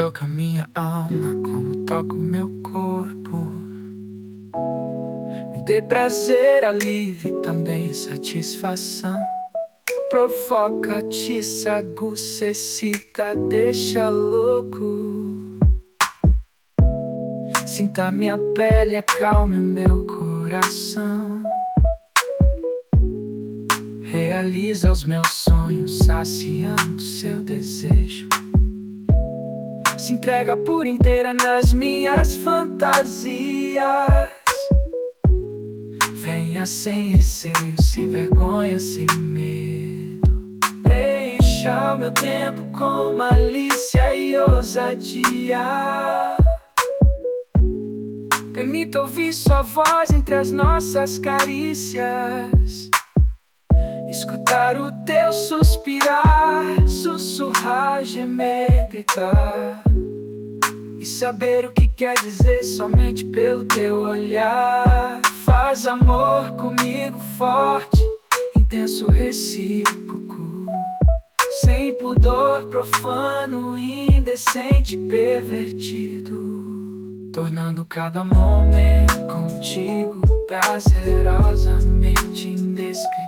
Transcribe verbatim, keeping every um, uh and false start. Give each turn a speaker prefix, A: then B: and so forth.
A: toca minha alma, como toca o meu corpo. Me dê prazer, alívio e também satisfação. Provoca, atiça, aguça, excita, deixa louco. Sinta minha pele, acalme o meu coração. Realiza os meus sonhos, saciando seu desejo. Se entrega por inteira nas minhas fantasias. Venha sem receio, sem vergonha, sem medo. Deixa o meu tempo com malícia e ousadia. Permita ouvir sua voz entre as nossas carícias. Escutar o teu suspirar, sussurrar, gemer, gritar. E saber o que quer dizer somente pelo teu olhar. Faz amor comigo forte, intenso, recíproco. Sem pudor, profano, indecente, pervertido. Tornando cada momento contigo prazerosamente indescritível.